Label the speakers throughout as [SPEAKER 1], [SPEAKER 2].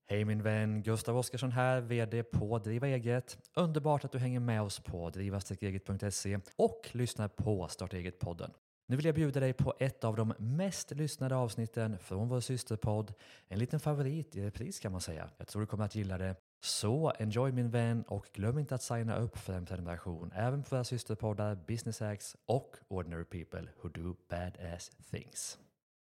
[SPEAKER 1] Hej min vän, Gustav Oskarsson här, VD på Driva Eget. Underbart att du hänger med oss på driva-eget.se och lyssnar på Starta Eget-podden. Nu vill jag bjuda dig på ett av de mest lyssnade avsnitten från vår systerpodd. En liten favorit i repris kan man säga. Jag tror du kommer att gilla det. Så enjoy min vän och glöm inte att signa upp för en prenumeration även för våra systerpoddar Business Hacks och Ordinary People Who Do Badass Things.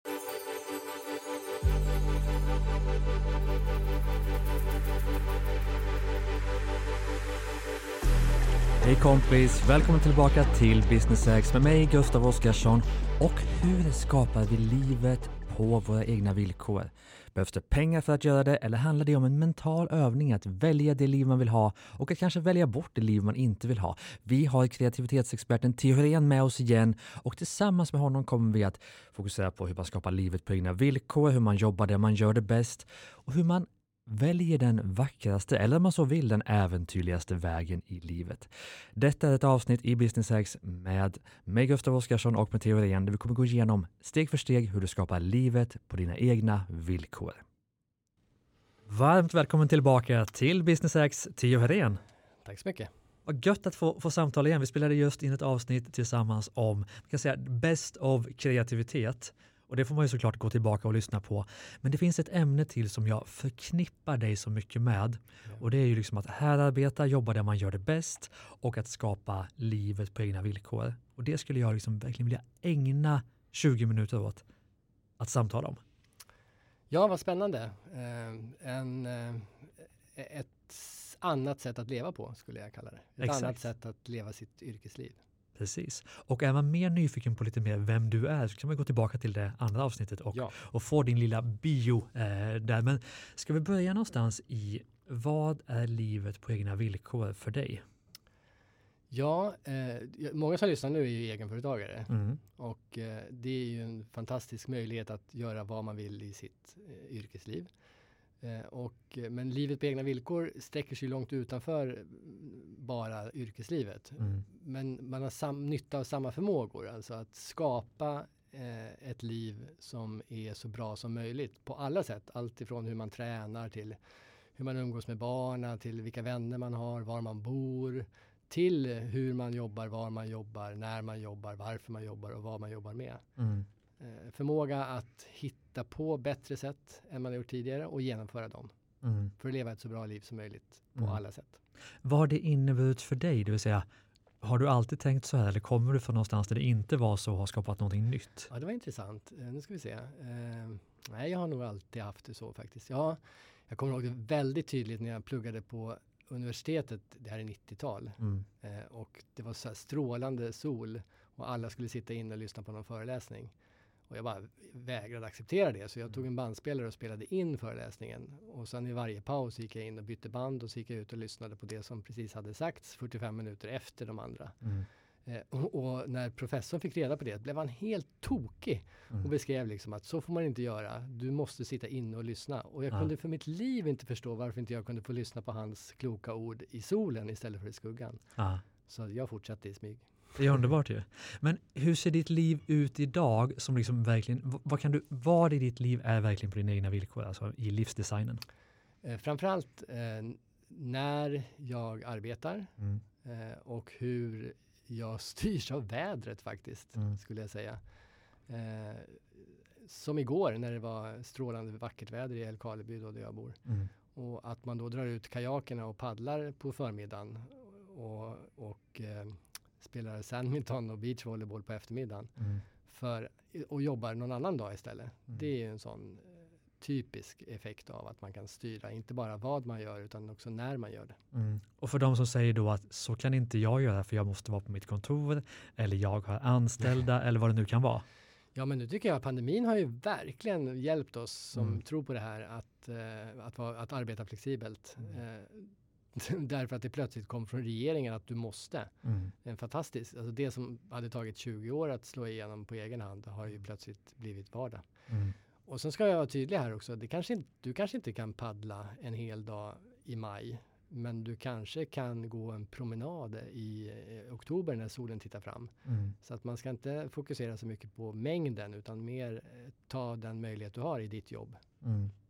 [SPEAKER 1] Hej kompis, välkommen tillbaka till Business Hacks med mig Gustav Oskarsson. Och hur skapar vi livet på våra egna villkor? Behövs det pengar för att göra det eller handlar det om en mental övning att välja det liv man vill ha och att kanske välja bort det liv man inte vill ha? Vi har kreativitetsexperten Theo Hyrén med oss igen och tillsammans med honom kommer vi att fokusera på hur man skapar livet på egna villkor, hur man jobbar där man gör det bäst och hur man väljer den vackraste eller om man så vill den äventyrligaste vägen i livet. Detta är ett avsnitt i Business Hacks med mig Gustav Oskarsson och med Theo Hyrén där vi kommer gå igenom steg för steg hur du skapar livet på dina egna villkor. Varmt välkommen tillbaka till Business Hacks, Theo Hyrén.
[SPEAKER 2] Tack så mycket.
[SPEAKER 1] Vad gött att få samtala igen. Vi spelade just in ett avsnitt tillsammans om, man kan säga, best of kreativitet. Och det får man ju såklart gå tillbaka och lyssna på. Men det finns ett ämne till som jag förknippar dig så mycket med. Och det är ju liksom att härarbeta, jobba där man gör det bäst och att skapa livet på egna villkor. Och det skulle jag liksom verkligen vilja ägna 20 minuter åt att samtala om.
[SPEAKER 2] Ja, vad spännande. Ett annat sätt att leva på skulle jag kalla det. Ett annat sätt att leva sitt yrkesliv.
[SPEAKER 1] Precis. Och är man mer nyfiken på lite mer vem du är så kan man gå tillbaka till det andra avsnittet och få din lilla bio där. Men ska vi börja någonstans i vad är livet på egna villkor för dig?
[SPEAKER 2] Ja, många som lyssnar nu är ju egenföretagare och det är ju en fantastisk möjlighet att göra vad man vill i sitt yrkesliv. Men livet på egna villkor sträcker sig långt utanför bara yrkeslivet. Men man har nytta av samma förmågor. Alltså att skapa ett liv som är så bra som möjligt på alla sätt. Allt ifrån hur man tränar till hur man umgås med barnen, till vilka vänner man har, var man bor, till hur man jobbar, var man jobbar, när man jobbar, varför man jobbar och vad man jobbar med. Förmåga att hitta på bättre sätt än man har gjort tidigare och genomföra dem. För att leva ett så bra liv som möjligt på alla sätt.
[SPEAKER 1] Vad har det inneburit för dig? Det vill säga, har du alltid tänkt så här eller kommer du från någonstans där det inte var så och har skapat någonting nytt?
[SPEAKER 2] Ja, det var intressant. Nu ska vi se. Nej, jag har nog alltid haft det så faktiskt. Ja, jag kommer ihåg det väldigt tydligt när jag pluggade på universitetet, det här är 90-tal. Och det var så här strålande sol och alla skulle sitta in och lyssna på någon föreläsning. Och jag bara vägrade acceptera det. Så jag tog en bandspelare och spelade in föreläsningen. Och sen i varje paus gick jag in och bytte band. Och så gick jag ut och lyssnade på det som precis hade sagts 45 minuter efter de andra. Och när professorn fick reda på det blev han helt tokig. Och beskrev liksom att så får man inte göra. Du måste sitta in och lyssna. Och jag kunde för mitt liv inte förstå varför inte jag kunde få lyssna på hans kloka ord i solen istället för i skuggan. Så jag fortsatte i smyg.
[SPEAKER 1] Det är underbart ju. Men hur ser ditt liv ut idag som liksom verkligen, vad i ditt liv är verkligen på dina egna villkor, alltså i livsdesignen?
[SPEAKER 2] Framförallt när jag arbetar och hur jag styrs av vädret faktiskt, skulle jag säga. Som igår när det var strålande vackert väder i Älvkarleby då där jag bor. Och att man då drar ut kajakerna och paddlar på förmiddagen och spelar sandminton och beachvolleyboll på eftermiddagen och jobbar någon annan dag istället. Det är en sån typisk effekt av att man kan styra inte bara vad man gör utan också när man gör det.
[SPEAKER 1] Och för de som säger då att så kan inte jag göra för jag måste vara på mitt kontor eller jag har anställda eller vad det nu kan vara.
[SPEAKER 2] Ja, men nu tycker jag att pandemin har ju verkligen hjälpt oss som tror på det här att arbeta flexibelt. Därför att det plötsligt kom från regeringen att du måste. Det är en fantastisk, alltså det som hade tagit 20 år att slå igenom på egen hand har ju plötsligt blivit vardag. Och sen ska jag vara tydlig här också, du kanske inte kan paddla en hel dag i maj, men du kanske kan gå en promenad i oktober när solen tittar fram. Så att man ska inte fokusera så mycket på mängden utan mer ta den möjlighet du har i ditt jobb.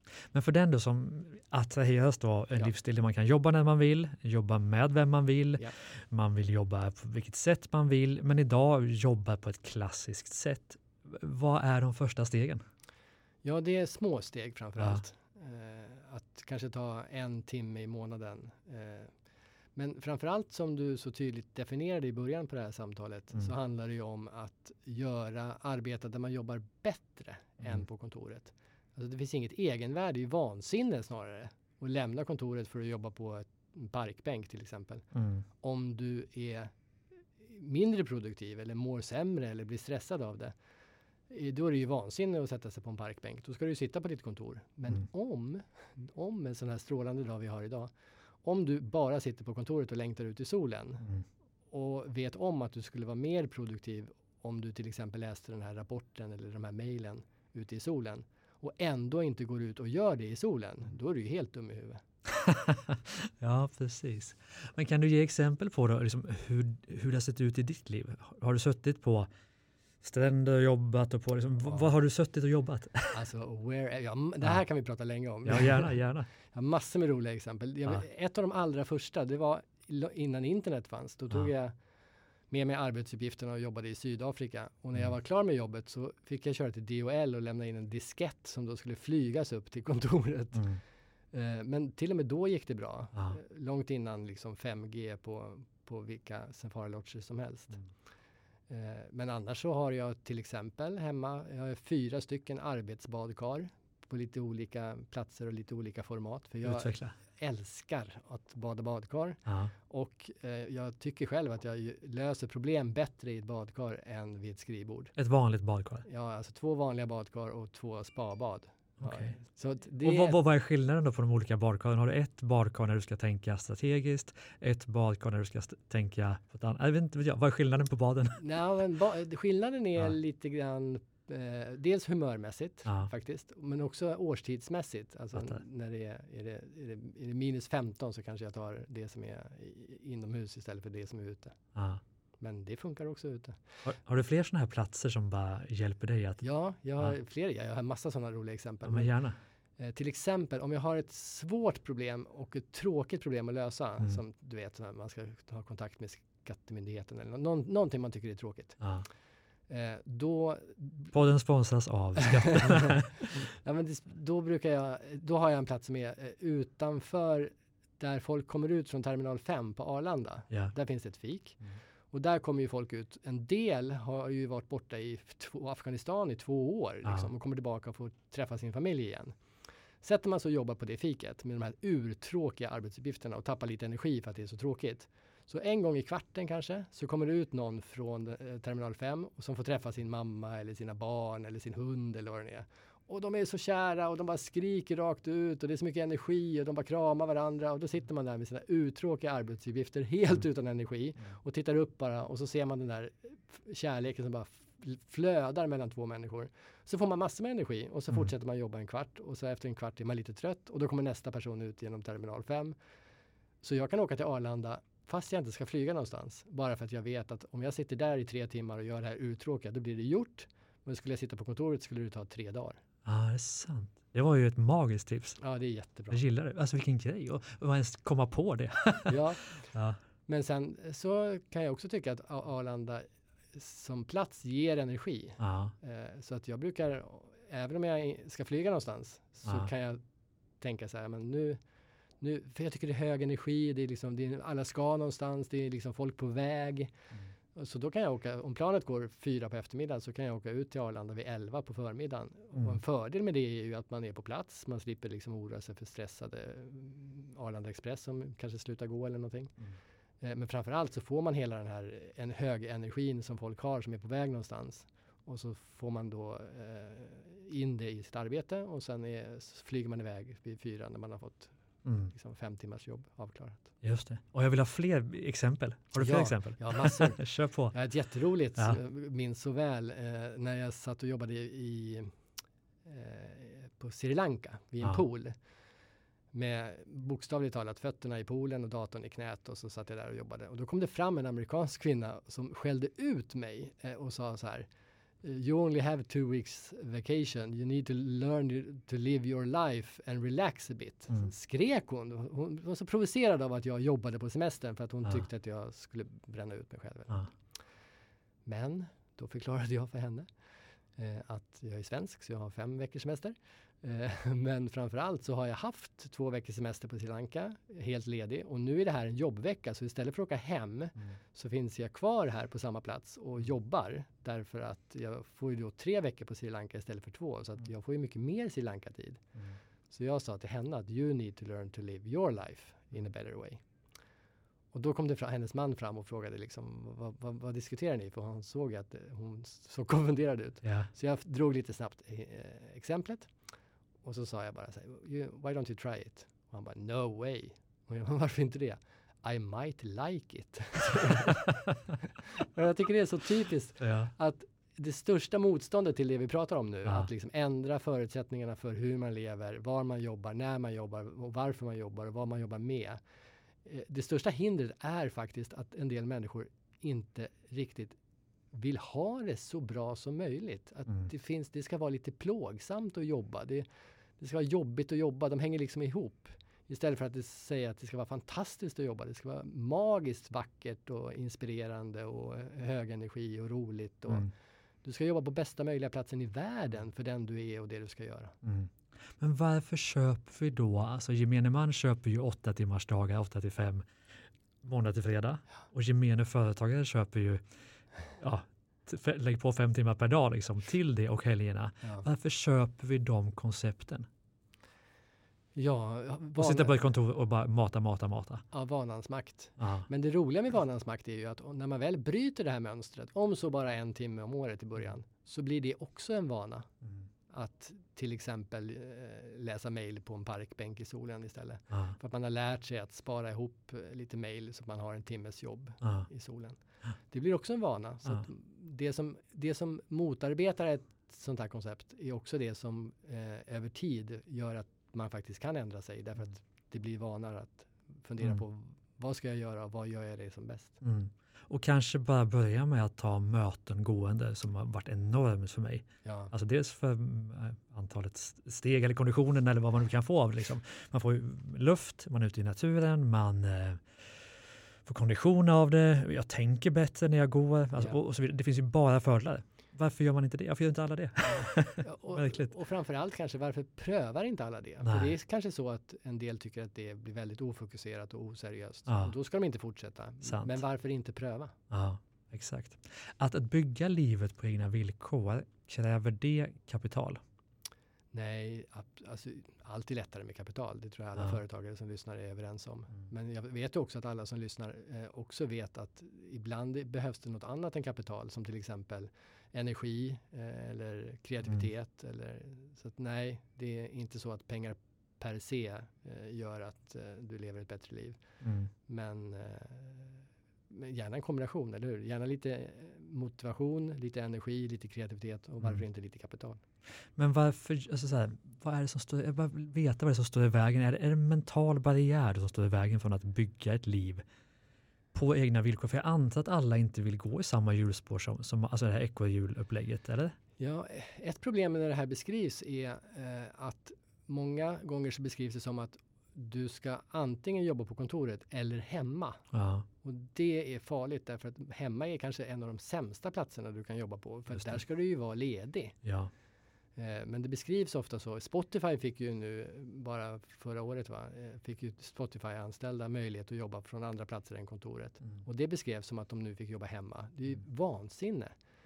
[SPEAKER 1] Men för den då som attraheras då av en livsstil där man kan jobba när man vill, jobba med vem man vill, man vill jobba på vilket sätt man vill, men idag jobbar på ett klassiskt sätt. Vad är de första stegen?
[SPEAKER 2] Ja, det är små steg framförallt. Att kanske ta 1 timme i månaden. Men framförallt som du så tydligt definierade i början på det här samtalet så handlar det ju om att göra arbete där man jobbar bättre än på kontoret. Alltså det finns inget egenvärde, det är ju vansinne snarare att lämna kontoret för att jobba på en parkbänk till exempel. Om du är mindre produktiv eller mår sämre eller blir stressad av det, då är det ju vansinne att sätta sig på en parkbänk. Då ska du ju sitta på ditt kontor. Men om en sån här strålande dag vi har idag, om du bara sitter på kontoret och längtar ut i solen och vet om att du skulle vara mer produktiv om du till exempel läste den här rapporten eller de här mejlen ute i solen och ändå inte går ut och gör det i solen, då är du ju helt dum i huvudet.
[SPEAKER 1] Ja, precis. Men kan du ge exempel på då, liksom, hur det har sett ut i ditt liv? Har du suttit på stränder och jobbat och på liksom, vad har du suttit och jobbat?
[SPEAKER 2] Alltså, det här kan vi prata länge om.
[SPEAKER 1] Ja, gärna.
[SPEAKER 2] Jag har massor med roliga exempel. Ett av de allra första, det var innan internet fanns. Då tog jag med mig arbetsuppgifterna och jobbade i Sydafrika. Och när jag var klar med jobbet så fick jag köra till DHL och lämna in en diskett som då skulle flygas upp till kontoret. Men till och med då gick det bra. Långt innan liksom 5G på vilka Safari-lodger som helst. Men annars så har jag till exempel hemma, jag har 4 stycken arbetsbadkar på lite olika platser och lite olika format. För jag älskar att bada badkar. Och jag tycker själv att jag löser problem bättre i ett badkar än vid ett skrivbord.
[SPEAKER 1] Ett vanligt badkar?
[SPEAKER 2] Ja, alltså 2 vanliga badkar och 2 spabad.
[SPEAKER 1] Okay. Så och vad är skillnaden då på de olika badkaren? Har du ett badkar när du ska tänka strategiskt, ett badkar när du ska tänka på ett annat? Jag vet inte, vad är skillnaden på baden?
[SPEAKER 2] Skillnaden är lite grann dels humörmässigt faktiskt, men också årstidsmässigt. Alltså när det är minus 15 så kanske jag tar det som är inomhus istället för det som är ute. Men det funkar också ute.
[SPEAKER 1] Har du fler sådana här platser som bara hjälper dig?
[SPEAKER 2] Ja, jag har flera. Jag har massa sådana roliga exempel.
[SPEAKER 1] Ja, men gärna.
[SPEAKER 2] Till exempel om jag har ett svårt problem och ett tråkigt problem att lösa, som du vet, när man ska ha kontakt med skattemyndigheten eller någonting man tycker är tråkigt.
[SPEAKER 1] Podden sponsras av skatten.
[SPEAKER 2] Då har jag en plats som är utanför där folk kommer ut från terminal 5 på Arlanda. Där finns det ett fik. Och där kommer ju folk ut. En del har ju varit borta i Afghanistan i 2 år liksom, och kommer tillbaka och får träffa sin familj igen. Sätter man så och jobbar på det fiket med de här urtråkiga arbetsuppgifterna och tappar lite energi för att det är så tråkigt. Så en gång i kvarten kanske så kommer det ut någon från terminal 5 och som får träffa sin mamma eller sina barn eller sin hund eller vad det är. Och de är så kära och de bara skriker rakt ut och det är så mycket energi och de bara kramar varandra och då sitter man där med sina uttråkiga arbetsuppgifter helt utan energi och tittar upp bara och så ser man den där kärleken som bara flödar mellan 2 människor. Så får man massor med energi och så fortsätter man jobba en kvart och så efter en kvart är man lite trött och då kommer nästa person ut genom terminal 5. Så jag kan åka till Arlanda fast jag inte ska flyga någonstans. Bara för att jag vet att om jag sitter där i 3 timmar och gör det här uttråkiga, då blir det gjort. Men skulle jag sitta på kontoret skulle det ta 3 dagar.
[SPEAKER 1] Ja, det är sant. Det var ju ett magiskt tips.
[SPEAKER 2] Ja, det är jättebra.
[SPEAKER 1] Jag gillar det. Alltså vilken grej. Och ens komma på det.
[SPEAKER 2] Ja. Men sen så kan jag också tycka att Arlanda som plats ger energi. Så att jag brukar, även om jag ska flyga någonstans, så kan jag tänka så här, men nu, för jag tycker det är hög energi, det är liksom, alla ska någonstans, det är liksom folk på väg. Så då kan jag åka, om planet går 4 på eftermiddagen så kan jag åka ut till Arlanda vid 11 på förmiddagen. Och en fördel med det är ju att man är på plats, man slipper liksom oroa sig för stressade Arlanda Express som kanske slutar gå eller någonting. Men framförallt så får man hela den här hög energin som folk har som är på väg någonstans. Och så får man då in det i sitt arbete och sen flyger man iväg vid 4 när man har fått liksom 5 timmars jobb avklarat.
[SPEAKER 1] Just det. Och jag vill ha fler exempel. Har du fler exempel?
[SPEAKER 2] Ja, massor.
[SPEAKER 1] Kör på.
[SPEAKER 2] Jag har ett jätteroligt, minns så väl, när jag satt och jobbade på Sri Lanka vid en pool. Med bokstavligt talat fötterna i poolen och datorn i knät och så satt jag där och jobbade. Och då kom det fram en amerikansk kvinna som skällde ut mig och sa så här: You only have 2 weeks vacation. You need to learn to live your life and relax a bit. Skrek hon. Hon var så provocerad av att jag jobbade på semestern för att hon tyckte att jag skulle bränna ut mig själv. Men då förklarade jag för henne att jag är svensk så jag har 5 veckors semester. Men framförallt så har jag haft 2 veckors semester på Sri Lanka, helt ledig. Och nu är det här en jobbvecka, så istället för att åka hem så finns jag kvar här på samma plats och jobbar. Därför att jag får ju då 3 veckor på Sri Lanka istället för 2. Så att jag får ju mycket mer Sri Lanka-tid. Så jag sa till henne att you need to learn to live your life in a better way. Och då kom det hennes man fram och frågade liksom, vad diskuterar ni? För han såg att hon så konfunderad ut. Yeah. Så jag drog lite snabbt exemplet. Och så sa jag bara så här, why don't you try it? Och han bara, no way. Och jag, varför inte det? I might like it. Och jag tycker det är så typiskt att det största motståndet till det vi pratar om nu, att liksom ändra förutsättningarna för hur man lever, var man jobbar, när man jobbar och varför man jobbar och vad man jobbar med. Det största hindret är faktiskt att en del människor inte riktigt vill ha det så bra som möjligt. Att det ska vara lite plågsamt att jobba. Det ska vara jobbigt att jobba. De hänger liksom ihop. Istället för att säga att det ska vara fantastiskt att jobba. Det ska vara magiskt vackert och inspirerande och hög energi och roligt. Och du ska jobba på bästa möjliga platsen i världen för den du är och det du ska göra.
[SPEAKER 1] Men varför köper vi då? Alltså gemene man köper ju 8 timmars dagar, 8-5, måndag till fredag. Och gemene företagare köper ju lägg på 5 timmar per dag liksom, till det och helgerna. Varför köper vi de koncepten? Och sitta på ett kontor och bara mata.
[SPEAKER 2] Ja, vanans makt. Men det roliga med vanans makt är ju att när man väl bryter det här mönstret, om så bara 1 timme om året i början, så blir det också en vana. Att till exempel läsa mejl på en parkbänk i solen istället. För att man har lärt sig att spara ihop lite mejl så att man har en timmes jobb i solen. Det blir också en vana. Så att det som motarbetar ett sånt här koncept är också det som över tid gör att man faktiskt kan ändra sig. Därför att det blir vanare att fundera på vad ska jag göra och vad gör jag det som bäst.
[SPEAKER 1] Och kanske bara börja med att ta möten gående som har varit enormt för mig. Alltså dels för antalet steg eller konditionen eller vad man nu kan få av. Liksom. Man får ju luft, man är ute i naturen, man får kondition av det. Jag tänker bättre när jag går. Alltså, och så vidare. Det finns ju bara fördelar. Varför gör man inte det? Varför gör inte alla det?
[SPEAKER 2] Och framförallt kanske, varför prövar inte alla det? För det är kanske så att en del tycker att det blir väldigt ofokuserat och oseriöst. Och då ska de inte fortsätta.
[SPEAKER 1] Sant.
[SPEAKER 2] Men varför inte pröva?
[SPEAKER 1] Ja, exakt. Att bygga livet på egna villkor, kräver det kapital?
[SPEAKER 2] Nej, alltså, allt är lättare med kapital. Det tror jag alla företagare som lyssnar är överens om. Men jag vet också att alla som lyssnar också vet att ibland behövs det något annat än kapital, som till exempel energi eller kreativitet. Så att nej, det är inte så att pengar per se gör att du lever ett bättre liv. Men gärna en kombination, eller hur? Gärna lite motivation, lite energi, lite kreativitet och varför inte lite kapital.
[SPEAKER 1] Men varför, alltså så här, vad är det som står, jag bara veta vad det är som står i vägen. Är det en mental barriär som står i vägen från att bygga ett liv på egna villkor? För jag antar att alla inte vill gå i samma hjulspår som alltså det här ekohjulupplägget, eller?
[SPEAKER 2] Ja, ett problem när det här beskrivs är att många gånger så beskrivs det som att du ska antingen jobba på kontoret eller hemma. Och det är farligt därför att hemma är kanske en av de sämsta platserna du kan jobba på. För där ska du ju vara ledig. Men det beskrivs ofta så. Spotify fick ju nu, bara förra året fick ju Spotify-anställda möjlighet att jobba från andra platser än kontoret. Och det beskrevs som att de nu fick jobba hemma. Det är ju vansinne.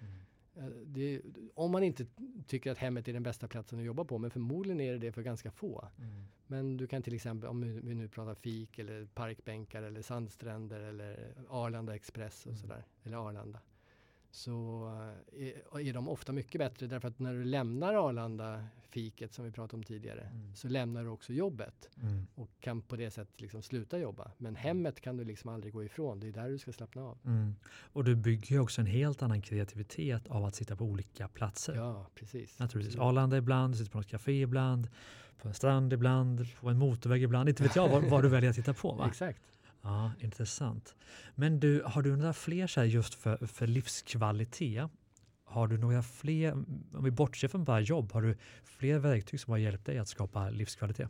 [SPEAKER 2] Om man inte tycker att hemmet är den bästa platsen att jobba på, men förmodligen är det för ganska få. Men du kan till exempel, om vi nu pratar fik eller parkbänkar eller sandstränder eller Arlanda Express och sådär, eller Arlanda, så är de ofta mycket bättre, därför att när du lämnar Arlanda-fiket som vi pratade om tidigare, så lämnar du också jobbet och kan på det sättet liksom sluta jobba. Men hemmet kan du liksom aldrig gå ifrån, det är där du ska slappna av. Och du bygger ju också en helt annan kreativitet av att sitta på olika platser. Ja, precis.
[SPEAKER 1] Naturligtvis. Arlanda ibland, du sitter på något café ibland, på en strand ibland, på en motorväg ibland. Inte vet jag vad du väljer att titta på, va?
[SPEAKER 2] Exakt.
[SPEAKER 1] Ja, intressant. Men har du några fler så här just för livskvalitet? Har du några fler, om vi bortser från bara jobb, har du fler verktyg som har hjälpt dig att skapa livskvalitet?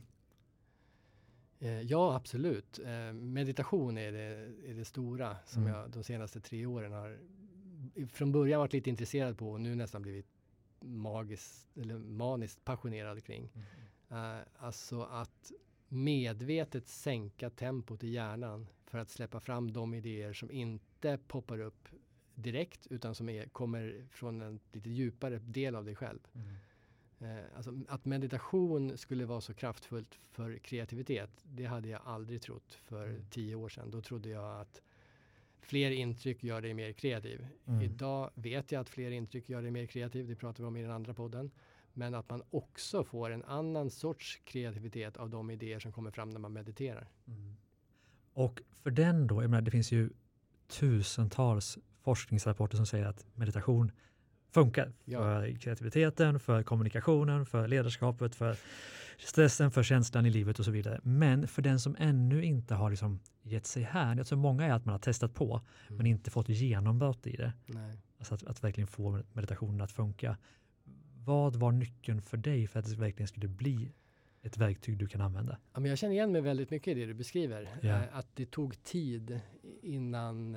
[SPEAKER 2] Ja, absolut. Meditation är det stora som jag de senaste 3 åren har från början varit lite intresserad på och nu nästan blivit maniskt passionerad kring. Alltså att medvetet sänka tempot i hjärnan för att släppa fram de idéer som inte poppar upp direkt utan som kommer från en lite djupare del av dig själv. Alltså att meditation skulle vara så kraftfullt för kreativitet, det hade jag aldrig trott för 10 år sedan. Då trodde jag att fler intryck gör dig mer kreativ. Idag vet jag att fler intryck gör dig mer kreativ, det pratar vi om i den andra podden. Men att man också får en annan sorts kreativitet av de idéer som kommer fram när man mediterar.
[SPEAKER 1] Och för den då, jag menar, det finns ju tusentals forskningsrapporter som säger att meditation funkar för kreativiteten, för kommunikationen, för ledarskapet, för stressen, för känslan i livet och så vidare. Men för den som ännu inte har liksom gett sig här, jag tror många är att man har testat på men inte fått genombrott i det.
[SPEAKER 2] Nej.
[SPEAKER 1] Alltså att verkligen få meditationen att funka. Vad var nyckeln för dig för att det verkligen skulle bli ett verktyg du kan använda?
[SPEAKER 2] Ja, men jag känner igen mig väldigt mycket i det du beskriver. Att det tog tid innan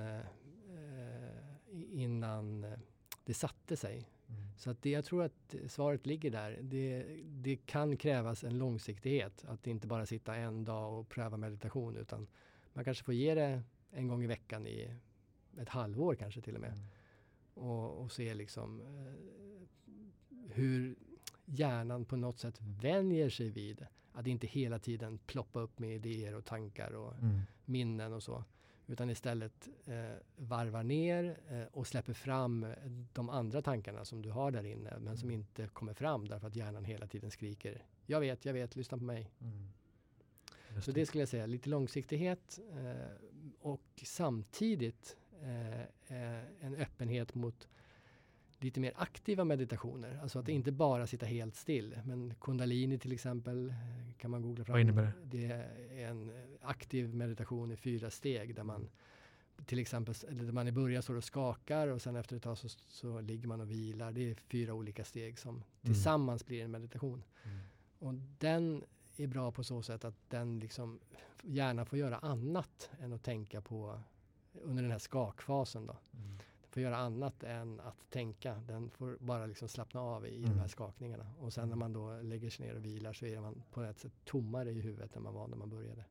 [SPEAKER 2] det satte sig. Så att jag tror att svaret ligger där. Det kan krävas en långsiktighet. Att inte bara sitta en dag och pröva meditation utan man kanske får ge det en gång i veckan i ett halvår kanske till och med. Och se liksom hur hjärnan på något sätt vänjer sig vid att inte hela tiden ploppa upp med idéer och tankar och minnen och så. Utan istället varvar ner och släpper fram de andra tankarna som du har där inne men som inte kommer fram därför att hjärnan hela tiden skriker jag vet, lyssna på mig. Så det skulle jag säga, lite långsiktighet och samtidigt en öppenhet mot lite mer aktiva meditationer. Alltså att inte bara sitta helt still. Men Kundalini till exempel kan man googla fram.
[SPEAKER 1] Vad innebär det?
[SPEAKER 2] Det är en aktiv meditation i 4 steg där man till exempel där man i början står och skakar och sen efter ett tag så ligger man och vilar. Det är 4 olika steg som tillsammans blir en meditation. Och den är bra på så sätt att den liksom gärna får göra annat än att tänka på under den här skakfasen då. Får göra annat än att tänka. Den får bara liksom slappna av i de här skakningarna. Och sen när man då lägger sig ner och vilar så är man på ett sätt tommare i huvudet än man var när man började.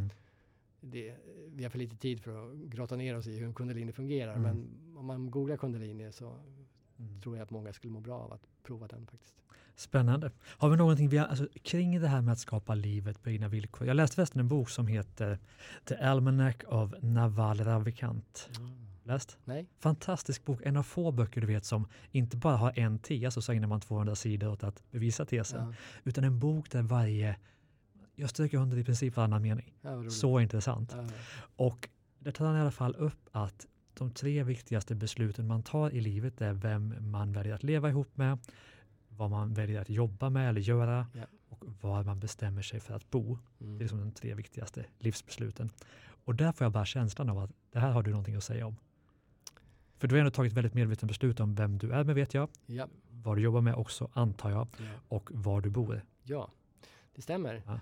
[SPEAKER 2] Vi har för lite tid för att grotta ner oss i hur en kundalini fungerar. Men om man googlar kundalini så tror jag att många skulle må bra av att prova den faktiskt.
[SPEAKER 1] Spännande. Har vi någonting kring det här med att skapa livet på egna villkor? Jag läste förresten en bok som heter The Almanac of Naval Ravikant. Läst?
[SPEAKER 2] Nej.
[SPEAKER 1] Fantastisk bok. En av få böcker du vet som inte bara har en tes och så ägnar man 200 sidor åt att bevisa tesen. Utan en bok där jag stryker under i princip varannan mening. Så intressant. Och där tar han i alla fall upp att de 3 viktigaste besluten man tar i livet är vem man väljer att leva ihop med, vad man väljer att jobba med eller göra och var man bestämmer sig för att bo. Det är liksom de 3 viktigaste livsbesluten. Och där får jag bara känslan av att det här har du någonting att säga om. För du har ändå tagit väldigt medveten beslut om vem du är med vet jag. Ja. Vad du jobbar med också antar jag. Ja. Och var du bor.
[SPEAKER 2] Ja, det stämmer. Ja.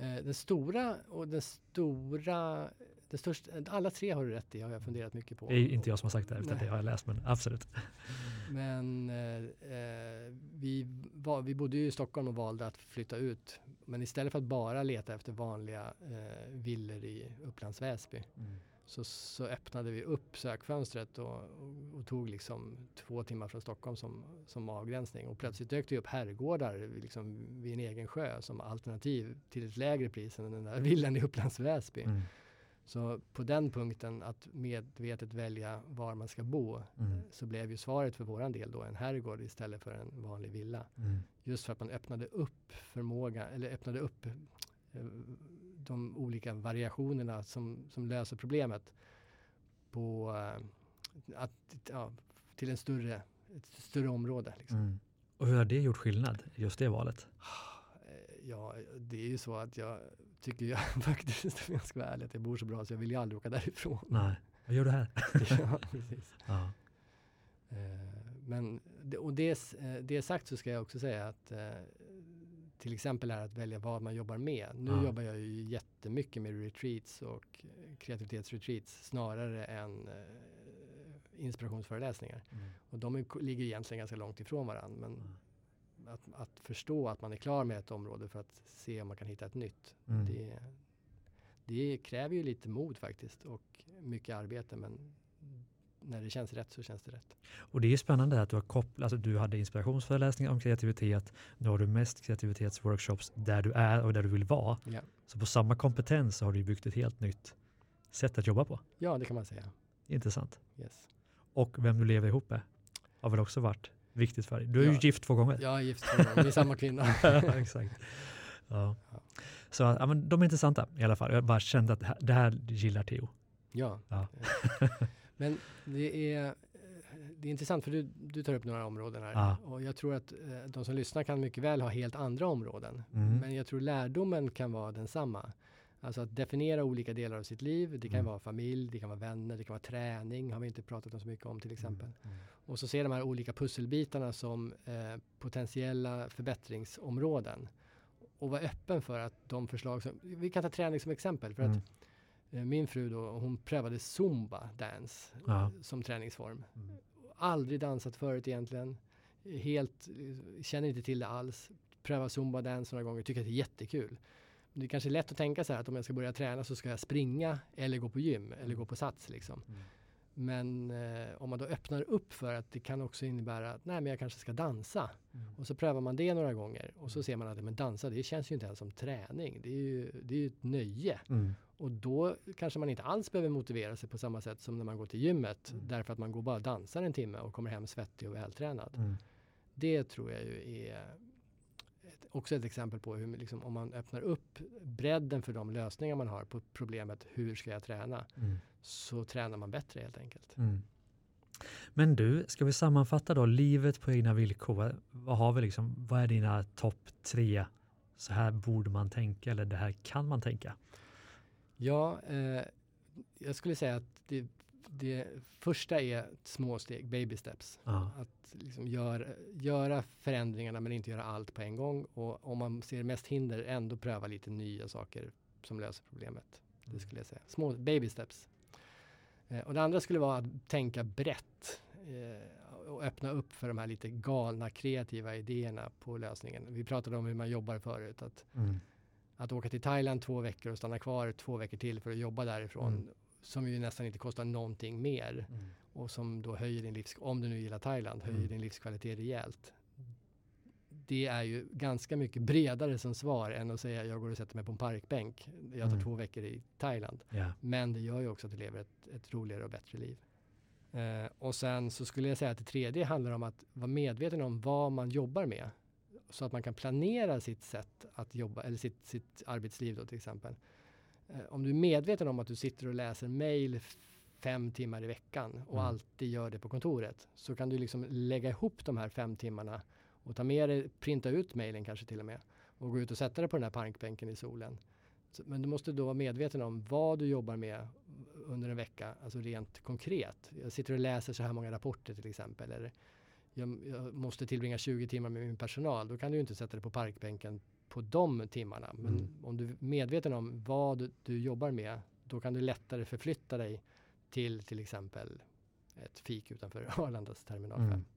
[SPEAKER 2] Det största, alla 3 har du rätt i, har jag funderat mycket på.
[SPEAKER 1] Det är inte jag som har sagt det, utan det har jag läst, men absolut.
[SPEAKER 2] Men vi bodde ju i Stockholm och valde att flytta ut. Men istället för att bara leta efter vanliga villor i Upplands Väsby så öppnade vi upp sökfönstret och tog liksom 2 timmar från Stockholm som avgränsning. Och plötsligt dök det upp herrgårdar liksom vid en egen sjö som alternativ till ett lägre pris än den där villan i Upplands Väsby. Så på den punkten att medvetet välja var man ska bo så blev ju svaret för våran del då en herrgård istället för en vanlig villa. Just för att man öppnade upp de olika variationerna som löser problemet på till ett större område. Liksom.
[SPEAKER 1] Och hur har det gjort skillnad, just det valet?
[SPEAKER 2] Ja, det är ju så att jag tycker faktiskt, om jag ska vara ärlig, att jag bor så bra så jag vill ju aldrig åka därifrån.
[SPEAKER 1] Nej, vad gör du här?
[SPEAKER 2] Ja, precis. Ja. Men det sagt så ska jag också säga att till exempel är att välja vad man jobbar med. Nu jobbar jag ju jättemycket med retreats och kreativitetsretreats snarare än inspirationsföreläsningar. Och de ligger egentligen ganska långt ifrån varandra. Men att förstå att man är klar med ett område för att se om man kan hitta ett nytt. Det kräver ju lite mod faktiskt och mycket arbete, men när det känns rätt så känns det rätt.
[SPEAKER 1] Och det är spännande att du har alltså du hade inspirationsföreläsningar om kreativitet, nu har du mest kreativitetsworkshops där du är och där du vill vara. Ja. Så på samma kompetens så har du byggt ett helt nytt sätt att jobba på.
[SPEAKER 2] Ja, det kan man säga.
[SPEAKER 1] Intressant.
[SPEAKER 2] Yes.
[SPEAKER 1] Och vem du lever ihop med har väl också varit viktigt för dig. Du är ju gift 2 gånger.
[SPEAKER 2] Jag är gift 2 gånger, det är samma kvinna.
[SPEAKER 1] Exakt. Ja. Så ja, men de är intressanta i alla fall. Jag bara kände att det här gillar Theo.
[SPEAKER 2] Ja. Men det är intressant för du tar upp några områden här. Och jag tror att de som lyssnar kan mycket väl ha helt andra områden. Men jag tror lärdomen kan vara densamma. Alltså att definiera olika delar av sitt liv. Det kan vara familj, det kan vara vänner, det kan vara träning. Har vi inte pratat om så mycket om till exempel. Och så ser de här olika pusselbitarna som potentiella förbättringsområden. Och vara öppen för att de förslag som... Vi kan ta träning som exempel. För att min fru då, hon prövade Zumba dance som träningsform. Aldrig dansat förut egentligen. Känner inte till det alls. Pröva Zumba dance några gånger. Tycker att det är jättekul. Det är kanske lätt att tänka så här att om jag ska börja träna så ska jag springa eller gå på gym eller gå på sats liksom. Men om man då öppnar upp för att det kan också innebära att nej, men jag kanske ska dansa. Och så prövar man det några gånger och så ser man att men dansa, det känns ju inte ens som träning. Det är ju ett nöje. Och då kanske man inte alls behöver motivera sig på samma sätt som när man går till gymmet. Därför att man går bara och dansar en timme och kommer hem svettig och vältränad. Det tror jag ju är också ett exempel på hur liksom, om man öppnar upp bredden för de lösningar man har på problemet hur ska jag träna, så tränar man bättre helt enkelt.
[SPEAKER 1] Men du, ska vi sammanfatta då livet på egna villkor? Vad är dina topp 3? Så här borde man tänka eller det här kan man tänka?
[SPEAKER 2] Ja, jag skulle säga att det första är små steg, baby steps. Att liksom göra förändringarna men inte göra allt på en gång. Och om man ser mest hinder, ändå pröva lite nya saker som löser problemet. Det skulle jag säga. Små baby steps. Och det andra skulle vara att tänka brett och öppna upp för de här lite galna kreativa idéerna på lösningen. Vi pratade om hur man jobbar förut. Att åka till Thailand 2 veckor och stanna kvar 2 veckor till för att jobba därifrån. Som ju nästan inte kostar någonting mer. Och som då höjer din om du nu gillar Thailand, höjer din livskvalitet rejält. Det är ju ganska mycket bredare som svar än att säga jag går och sätter mig på en parkbänk. Jag tar 2 veckor i Thailand. Men det gör ju också att du lever ett roligare och bättre liv. Och sen så skulle jag säga att det tredje handlar om att vara medveten om vad man jobbar med. Så att man kan planera sitt sätt att jobba, eller sitt arbetsliv då till exempel. Om du är medveten om att du sitter och läser mejl 5 timmar i veckan och alltid gör det på kontoret, så kan du liksom lägga ihop de här 5 timmarna och ta med dig, printa ut mejlen kanske till och med och gå ut och sätta dig på den här parkbänken i solen. Men du måste då vara medveten om vad du jobbar med under en vecka, alltså rent konkret. Jag sitter och läser så här många rapporter till exempel, eller jag måste tillbringa 20 timmar med min personal. Då kan du ju inte sätta dig på parkbänken på de timmarna. Men om du är medveten om vad du jobbar med, då kan du lättare förflytta dig till exempel ett fik utanför Arlandas terminal 5.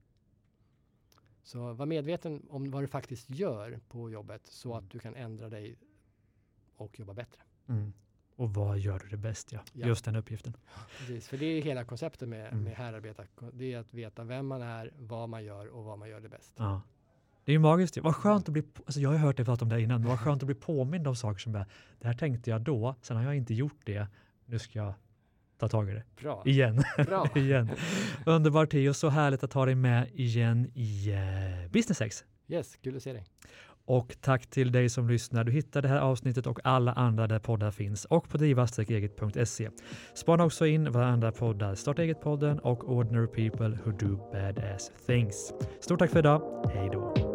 [SPEAKER 2] Så var medveten om vad du faktiskt gör på jobbet så att du kan ändra dig och jobba bättre.
[SPEAKER 1] Och vad gör du det bäst? Ja. Just den uppgiften.
[SPEAKER 2] Precis, för det är hela konceptet med härarbeta. Det är att veta vem man är, vad man gör och vad man gör det bäst.
[SPEAKER 1] Ja. Det är ju magiskt. Vad skönt att bli, alltså jag har hört dig prata om det innan, men vad skönt att bli påmind om saker som det här tänkte jag då, sen har jag inte gjort det, nu ska jag ta tag i det.
[SPEAKER 2] Bra.
[SPEAKER 1] Igen.
[SPEAKER 2] Bra.
[SPEAKER 1] Igen. Underbart Theo, så härligt att ha dig med igen i Business X.
[SPEAKER 2] Yes, kul att se dig.
[SPEAKER 1] Och tack till dig som lyssnar. Du hittar det här avsnittet och alla andra där poddar finns och på driva-eget.se. Spana också in våra andra poddar, Starta eget-podden och Ordinary People Who Do Badass Things. Stort tack för idag. Hej då.